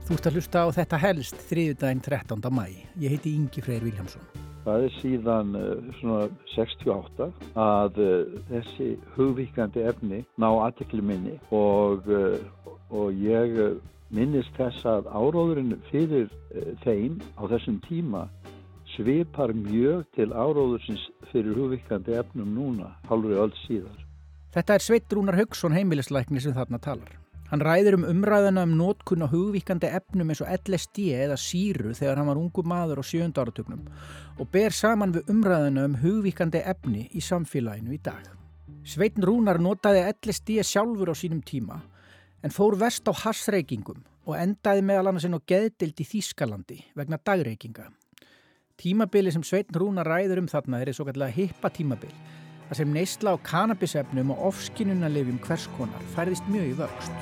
Þú ert að hlusta á Þetta helst þriðjudaginn 13. maí. Ég heiti Ingi Freyr Vilhjálmsson. Það síðan svona 68 að þessi hugvíkandi efni ná athygli minni og ég minnist þess að áróðurinn fyrir þeim á þessum tíma svipar mjög til áróðursins fyrir hugvíkandi efnum núna, hálfri öld síðar. Þetta Sveinn Rúnar Hauksson heimilislæknir sem þarna talar. Hann ræðir umræðuna notkun á hugvíkandi efnum eins og LSD eða sýru þegar hann var ungur maður á 7. áratugnum og ber saman við umræðuna hugvíkandi efni í samfélaginu í dag. Sveinn Rúnar notaði LSD sjálfur á sínum tíma en fór verst á hassreykingum og endaði meðal annars inn á geðdeild í Þýskalandi vegna dagreykinga. Tímabili sem Sveinn Rúnar ræður þarna svokallaða hippa tímabil, þar sem neysla á kannabisefnum og ofskynjunarlyfjum hvers konar færðist mjög í vöxt.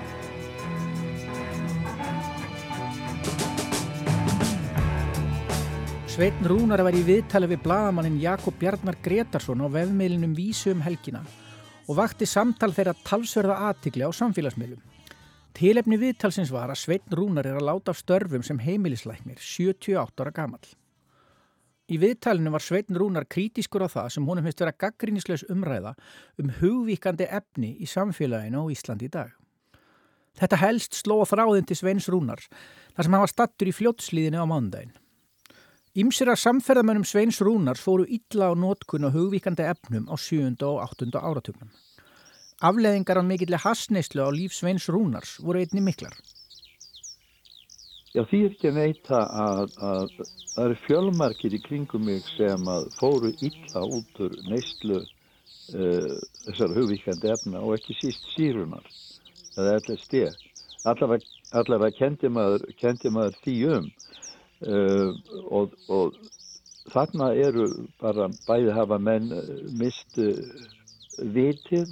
Sveinn Rúnar var í viðtali við blaðamanninn Jakob Bjarnar Gretarsson á vefmiðlinum Vísu helgina og vakti samtal þeirra talsverða athygli á samfélagsmiðlum. Tilefni viðtalsins var að Sveinn Rúnar að láta af störfum sem heimilislæknir, 78 ára gamall. Í viðtalinu var Sveinn Rúnar krítískur á það sem honum finnst vera gagnrýnislaus umræða hugvíkandi efni í samfélaginu á Íslandi í dag. Þetta helst sló á þráðinn til Sveins Rúnars, þar sem hann var staddur í Fljótshlíðinni á mánudaginn. Ýmsir af samferðamönnum Sveins Rúnars fóru illa á notkun á hugvíkandi efnum á 7. og 8. áratugnum. Afleiðingar af mikilli hassneyslu á líf Sveins Rúnars voru einnig miklar. Já, því ekki að neita að það eru fjölmargir í kringum mig sem að fóru illa út úr neyslu þessar hugvíkandi efna og ekki síst sýrunar eða LSD. Allavega kenndi maður því og þarna eru bara bæði hafa menn mist vitið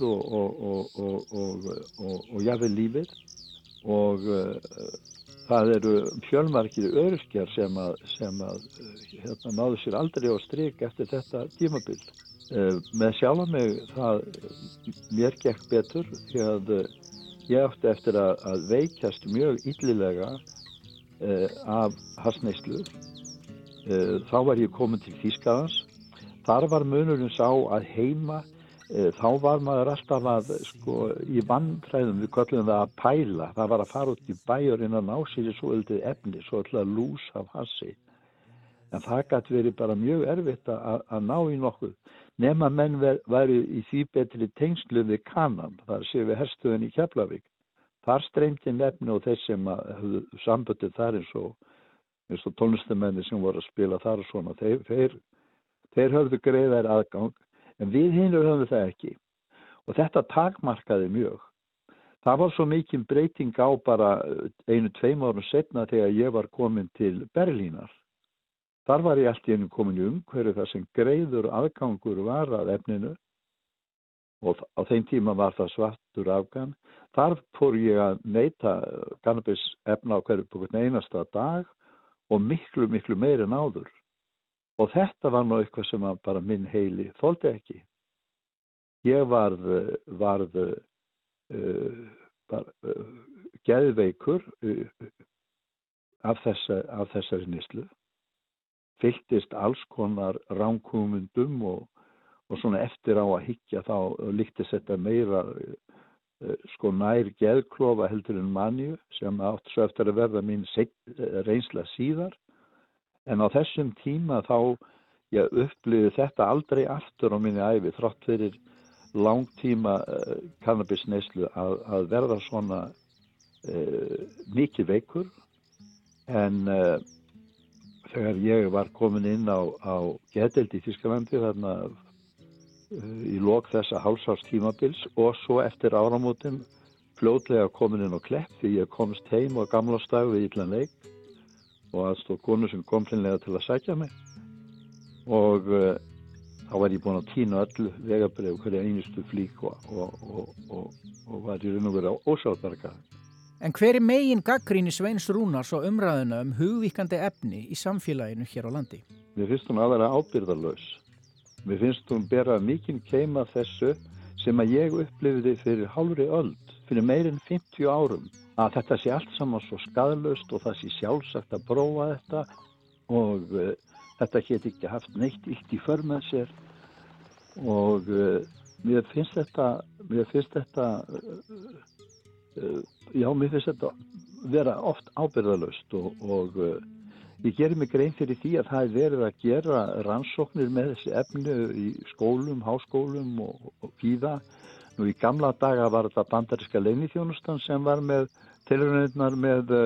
og jafnvel lífið og það eru fjölmargir öryrkjar sem náðu sér aldrei á strik eftir þetta tímabil. Með sjálfa mig mér gekk betur því að ég átti eftir að veikjast mjög illilega af hassneyslu. Þá var ég komin til Þýskalands. Þar var munurinn sá að heima þá var maður alltaf í vandræðum, við köllum það að pæla. Það var að fara út í bæ og reyna að ná sér í svolítið efni, svolítið lús af hassi. En það gat verið bara mjög erfitt að ná í nokkuð. Nema menn væri í því betri tengslu við Kanan, þar séu við herstöðin í Keflavík. Þar streymdi efni og þeir sem höfðu samböndið þar eins og tónlistarmenni sem voru að spila þar og svona. Þeir höfðu greiðari aðgang. En við hinir höfum það ekki og þetta takmarkaði mjög. Það var svo mikil breyting á bara 1-2 árum seinna þegar ég var komin til Berlínar. Þar var ég allt í einu komin í umhverfi þar sem greiður aðgangur var að efninu og á þeim tíma var það svartur afgan. Þar fór ég að neyta kannabis efna á hverju einasta dag og miklu meir en áður. Og þetta var nú eitthvað sem bara minn heili þoldi ekki. Ég varð geðveikur af þessari neyslu. Fylltist alls konar ranghugmyndum og svona eftir á að hyggja þá líktist þetta meira nær geðklofa heldur en maníu sem átt svo eftir að verða mín reynsla síðar. En á þessum tíma þá ég upplifði þetta aldrei aftur á minni ævi þrátt fyrir langtíma kannabisneyslu að verða svona mikið veikur. En þegar ég var komin inn á geðdeild í Þýskalandi þarna í lok þessa hálfsárs tímabils og svo eftir áramótin fljótlega komin inn á Klepp því ég komst heim á Gamlástað við illan leik og aðstóð konu sem kom hreinlega til að sækja mig og þá var ég búinn að tína öllu vegabréf hverja einustu flík og var í raun og veru ósjálfbjarga. En hver megin gagnrýni Sveins Rúnars á umræðuna hugvíkandi efni í samfélaginu hér á landi? Mér finnst hún að vera ábyrgðarlaus. Mér finnst hún bera mikinn keim af þessu sem að ég upplifði fyrir hálfri öld, fyrir meirinn 50 árum, að þetta sé allt saman svo skaðlaust og það sé sjálfsagt að prófa þetta og þetta get ekki haft neitt illt í för með sér og mér finnst þetta vera oft ábyrgðarlaust og ég gerir mig grein fyrir því að það er verið að gera rannsóknir með þessi efni í skólum, háskólum og víða. Nú í gamla daga var þetta bandaríska leyniþjónustan sem var með tilraunirnar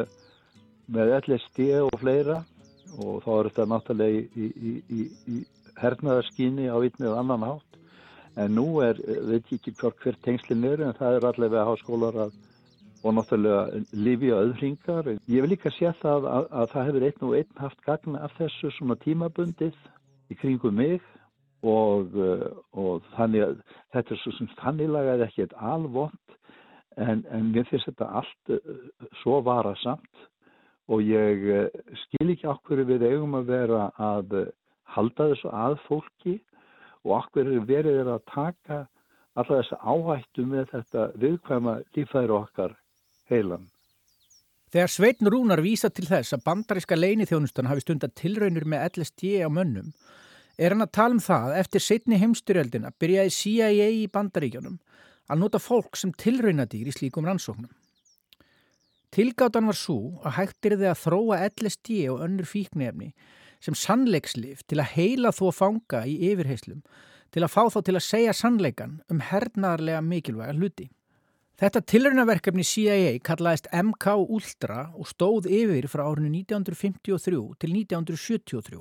með LSD og fleira og þá er þetta náttúrulega í hernaðarskyni á einn eða annan hátt. En nú veit ég ekki hver tengslin eru en það allavega háskólar og náttúrulega lyfjaauðhringar. Ég vil líka sé það að það hefur einn og einn haft gagn af þessu svona tímabundið í kringum mig og þannig að þetta svo sem þannig lagað ekki alvont en mér finnst þetta allt svo varasamt og ég skil ekki af hverju við eigum að vera að halda þessu að fólki og af hverju verið að taka alla þessa áhættu með þetta viðkvæma líffæri okkar heilan. Þegar Sveinn Rúnar vísar til þess að bandaríska leyniþjónustan hafi stundað tilraunir með LSD á mönnum, hann að tala það eftir seinni heimsstyrjöldina byrjaði CIA í Bandaríkjunum að nota fólk sem tilraunadýr í slíkum rannsóknum. Tilgátan var sú að hægt yrði að þróa LSD og önnur fíkniefni sem sannleikslyf til að heila þó fanga í yfirheyslum til að fá þá til að segja sannleikan hernaðarlega mikilvæga hluti. Þetta tilraunaverkefni CIA kallaðist MK Ultra og stóð yfir frá árinu 1953 til 1973.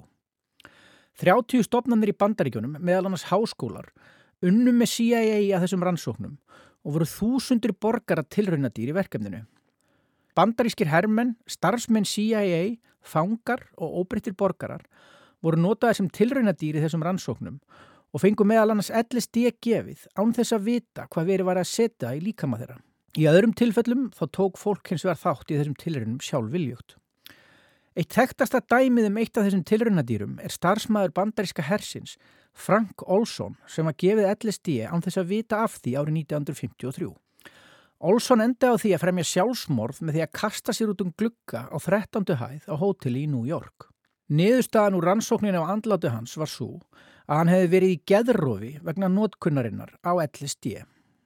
30 stofnanir í Bandaríkjunum, meðal annars háskólar, unnu með CIA að þessum rannsóknum og voru þúsundir borgara tilraunadýr í verkefninu. Bandarískir hermenn, starfsmenn CIA, fangar og óbreyttir borgarar voru notaðir sem tilraunadýr í þessum rannsóknum og fengu meðal annars LSD gefið án þess að vita hvað verið var að setja í líkama þeirra. Í öðrum tilfellum þá tók fólk hins vegar þátt í þessum tilraunum sjálfviljugt. Eitt þekktasta dæmið eitt af þessum tilraunadýrum starfsmaður bandaríska hersins, Frank Olson, sem var gefið LSD án þess að vita af því árið 1953. Olson endaði á því að fremja sjálfsmorð með því að kasta sér út glugga á 13. hæð á hóteli í New York. Niðurstaðan úr rannsókninni á andláti hans var sú að hann hefði verið í geðrofi vegna notkunnarinnar á LSD.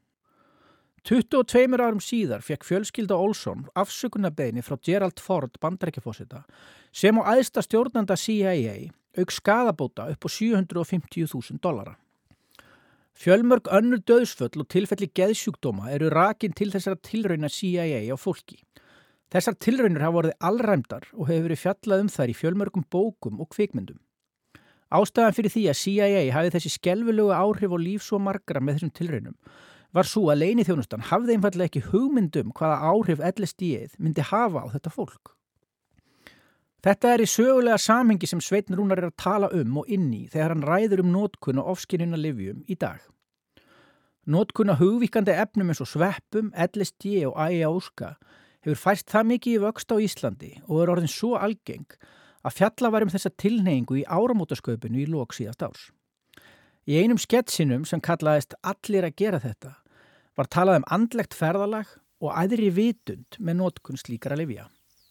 22 árum síðar fekk fjölskylda Olson afsökunarbeiðni frá Gerald Ford Bandaríkjaforseta sem á æðsta stjórnanda CIA auk skaðabóta upp á $750,000. Fjölmörg önnur dauðsföll og tilfelli geðsjúkdóma eru rakin til þessara tilrauna CIA á fólki. Þessar tilraunir hafa orðið alræmdar og hefur verið fjallað þær í fjölmörgum bókum og kvikmyndum. Ástæðan fyrir því að CIA hafi þessi skelfilegu áhrif á líf svo margra með þessum tilraunum var svo að leyniþjónustan hafði einfaldlega ekki hugmynd hvaða áhrif LSD-ið myndi hafa á þetta fólk. Þetta í sögulega samhengi sem Sveinn Rúnar að tala og inn í þegar hann ræður notkun á ofskynjunarlyfjum í dag. Notkun á hugvíkandi efnum eins og sveppum, LSD og ayahuasca hefur færst það mikið í vöxt á Íslandi og orðin svo algeng að fjalla var þessa tilhneigingu í áramótasköpinu í lok síðasta árs. Í einum sketsinum sem kallaðist Allir að gera þetta var talað andlegt ferðalag og æðri vitund með notkun slíkra lyfja.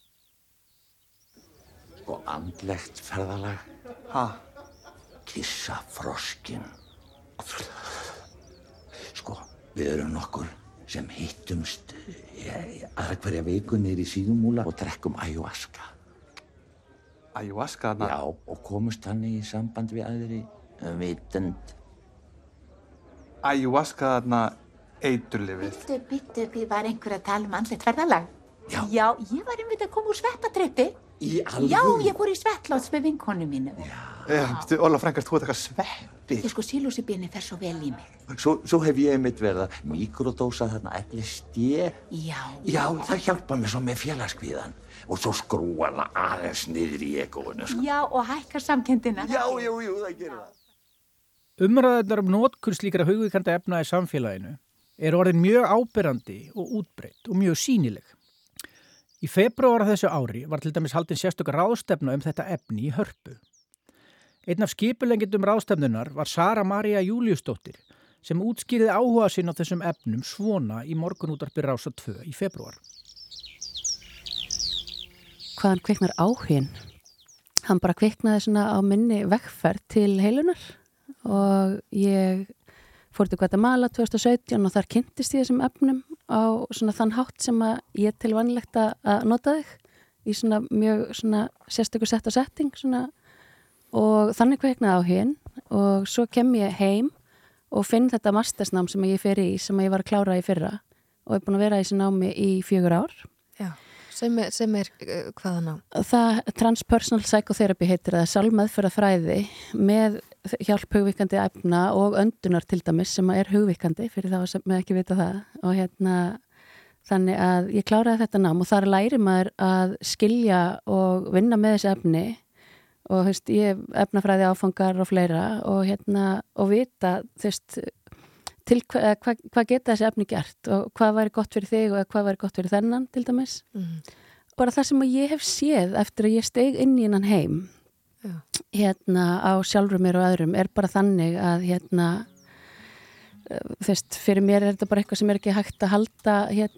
Sko andlegt ferðalag? Kissa froskinn. Sko, við erum nokkur sem hittumst aðra hverja viku niður í Síðumúla og drekkum ayahuasca. Ayahuasca? Já, og komust þannig í samband við aðri vitund. Ayahuasca eiturlyfið. Bittu, var einhver að tala andlegt ferðalag? Já. Já, ég var að koma úr sveppatreppi. Í alvöru? Já, ég fór í svettláts með vinkonu mínu. Já, Óla Frankart, þú eitthvað sveppi. Ég sko sílúsibinni fer svo vel í mig. Svo hef ég einmitt verið að mikrodósa þarna LSD. Já, það hjálpa mér svo með félagskvíðan. Og svo skrúa það aðeins niður í egóinu. Sko. Já, og hækkar samkenndina. Já, það gerir það. Umræðurnar notkun slíkra hugvíkandi efna í samfélaginu orðin mjög áberandi og útbreidd og mjög sýnileg. Í febrúar þessu ári var til dæmis haldin sérstök ráðstefna þetta efni í Hörpu. Einn af skipuleggjendum ráðstefnunar var Sara María Júlíusdóttir sem útskýrði áhuga sinn á þessum efnum svona í Morgunútvarpi Rásar 2 í febrúar. Hvaðan kviknar áhuginn? Hann bara kviknaði svona á minni vegferð til heilunar og ég fór til Guatemala 2017 og þar kynntist ég þessum efnum á svona þann hátt sem að ég til vanlegt að nota þig í svona mjög svona sérstöku setting svona og þannig kviknaði áhuginn og svo kem ég heim og finn þetta mastersnám sem ég fer í sem ég var að klára í fyrra og er búin að vera í þessu námi í 4 ár. Já, sem er hvaða nám? Það transpersonal psychotherapy heitir það, sálmeðferðafræði með hjálp hugvíkandi efna og öndunar til dæmis sem er hugvíkandi fyrir þá sem ekki vita það og þannig að ég kláraði þetta nám og þar læri maður að skilja og vinna með þessi efni og ég efnafræði áfangar og fleira og vita til hvað geta þessi efni gert og hvað væri gott fyrir þig og hvað væri gott fyrir þennan til dæmis. Bara það sem ég hef séð eftir að ég steig inn í hennan heim á sjálfur mér og öðrum er bara þannig að fyrir mér er þetta bara eitthvað sem er ekki hægt að halda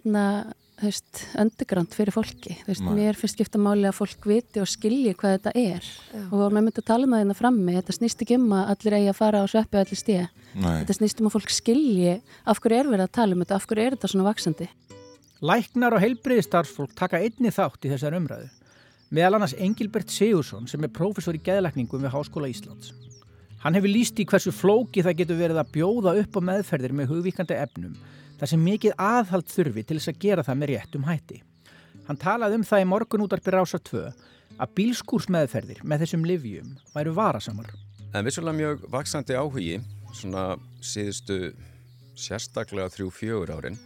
underground fyrir fólki. Mér finnst skipta máli að fólk viti og skilji hvað þetta er og maður myndi að tala um það hérna frammi, þetta snýst ekki að allir eigi að fara á sveppi og allir stíða. Þetta snýst að fólk skilji af hverju er verið að tala um þetta, af hverju er þetta svona vaxandi. Læknar og heilbrigðisstarfsfólk taka einnig þátt í þessar umræðu. Meðal annars Engilbert Sigurðsson sem er prófessor í geðlækningum við Háskóla Íslands. Hann hefur lýst í hversu flókið það getur verið að bjóða upp á meðferðir með hugvíkandi efnum, þar sem mikið aðhald þurfi til þess að gera það með réttum hætti. Hann talaði um það í Morgunútvarpi Rásar 2 að bílskúrsmeðferðir með þessum lyfjum væru varasamar. En vissulega mjög vaxandi áhugi, svona síðustu sérstaklega 3-4 árin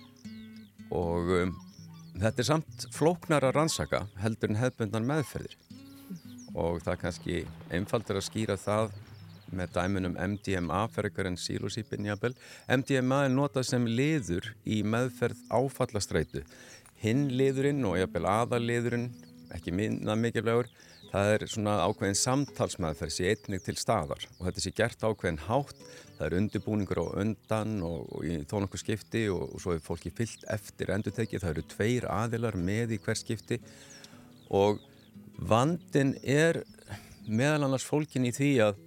og þetta er samt flóknar að rannsaka heldur en hefðbundnar meðferðir og það kannski einfaldur að skýra það með dæminum MDMA frekar en psilocybin jafnvel. MDMA er notað sem liður í meðferð áfallastreitu. Hinn liðurinn og jafnvel aðalliðurinn, ekki minna mikilvægur, það er svona ákveðin samtalsmeðferð sé einnig til staðar og þetta sé gert ákveðin hátt. Það er undirbúningur á undan og í þó nokkuð skipti og svo er fólki fyllt eftir endurtekið. Það eru 2 aðilar með í hver skipti og vandinn er meðal annars fólkin í því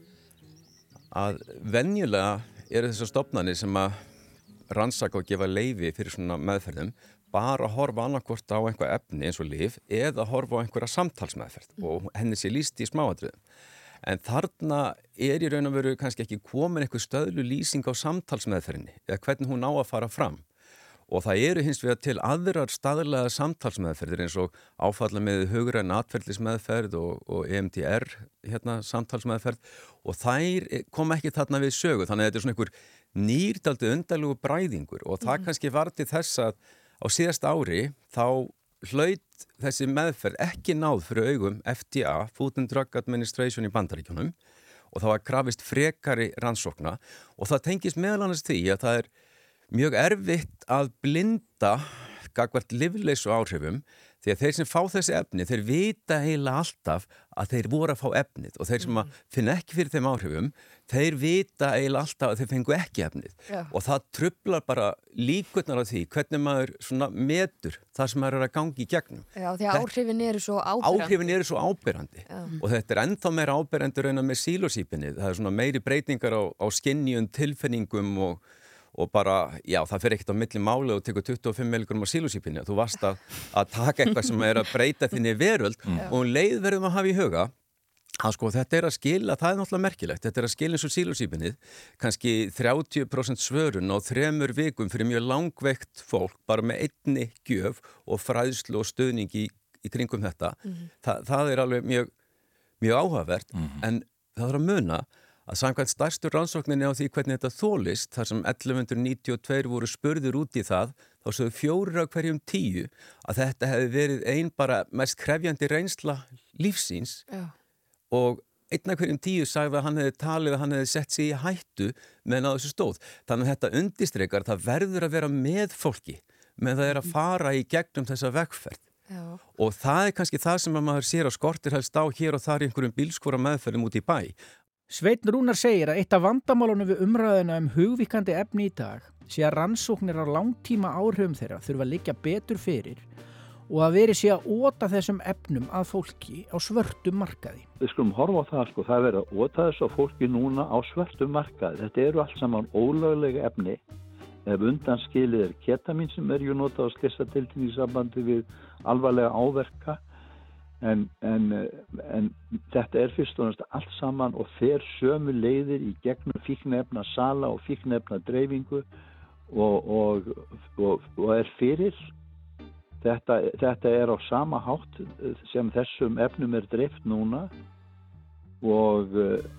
að venjulega eru þessar stofnanir sem að rannsaka og gefa leyfi fyrir svona meðferðum bara að horfa annarkvort á einhver efni eins og lyf eða horfa á einhverja samtalsmeðferð og henni sé lýst í smáatriðum. En þarna er í raun og veru kannski ekki komin einhver stöðlu lýsing á samtalsmeðferðinni eða hvernig hún á að fara fram. Og það eru hins vegar til aðrar staðlega samtalsmeðferðir eins og áfalla með hugræn atferlismeðferð og EMDR samtalsmeðferð og þær kom ekki þarna við sögu þannig að þetta er svona einhver nýrdaldi undarlegu bræðingur og það kannski var til þess að á síðasta ári þá hlaut þessi meðferð ekki náð fyrir augum FDA, Food and Drug Administration í Bandaríkjunum og það var krafist frekari rannsókna og það tengist meðal annars því að það er mjög erfitt að blinda gagnvart lyfleysu áhrifum því að þeir sem fá þessi efni, þeir vita eiginlega alltaf að þeir voru að fá efnið og þeir sem að finna ekki fyrir þeim áhrifum, þeir vita eiginlega alltaf að þeir fengu ekki efnið og það truflar bara líkurnar á því hvernig maður svona metur það sem maður er að gangi í gegnum. Já, því að áhrifin eru svo áberandi. Áhrifin eru svo áberandi og þetta er ennþá meira áberandi raunar með psilocybinið. Það er svona meiri breytingar á skynjun, tilfinningum og bara, já, það fer ekkert á milli máli og tekur 25 mg á psilocybinu. Þú varst að taka eitthvað sem er að breyta þinni veröld og leið verðum að hafa í huga að sko þetta er að skila, það er náttúrulega merkilegt, þetta er að skila eins og psilocybinið, kannski 30% svörun á 3 vikum fyrir mjög langveikt fólk, bara með einni gjöf og fræðslu og stuðning í kringum þetta. Það er alveg mjög áhugavert, en það þarf að muna að samkvæmt stærstu rannsókninni á því hvernig þetta þólist, þar sem 1192 voru spurðir út í það, þá sögðu 4 af hverjum 10 að þetta hefði verið ein bara mest krefjandi reynsla lífsins og 1 af hverjum 10 sagði að hann hefði talið að hann hefði sett sig í hættu meðan á þessu stóð. Þannig að þetta undirstrekar, það verður að vera með fólki, með það er að fara í gegnum þessa vegferð. Og það er kannski það sem að maður sér að skortir helst á hér og þar í einhverjum bílskúra meðferðum út í bæ. Sveinn Rúnar segir að eitt af vandamálunum við umræðuna hugvíkandi efni í dag sé að rannsóknir á langtíma áhrifum þeirra þurfa að liggja betur fyrir og að verið sé að óta þessum efnum að fólki á svörtum markaði. Við skulum horfa á það, það er verið að óta þessu fólki núna á svörtum markaði. Þetta eru allt saman ólöglega efni. Ef undanskilið ketamín sem jú notað á slysadeildinni í sambandi við alvarlega áverka. En þetta fyrst og næst allt saman og fer sömu leiðir í gegnum fíkniefna sala og fíkniefna dreifingu og fyrir. Þetta á sama hátt sem þessum efnum dreift núna og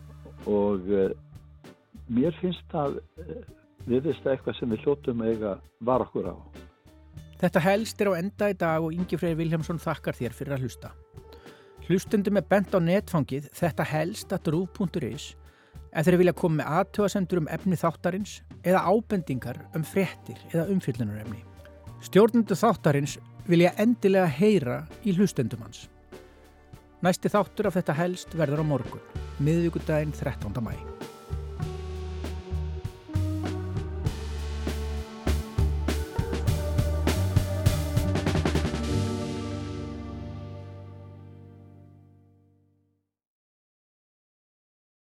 mér finnst það virðist eitthvað sem við hljótum eiga var okkur á. Þetta helst á enda í dag og Ingi Freyr Vilhjálmsson þakkar þér fyrir að hlusta. Hlustundum bent á netfangið þetta helst @ruv.is ef þeir vilja koma með athugasemdir efni þáttarins eða ábendingar fréttir eða umfjöllunarefni. Stjórnendur þáttarins vilja endilega heyra í hlustendum hans. Næsti þáttur af þetta helst verður á morgun, miðvikudaginn 13. maí.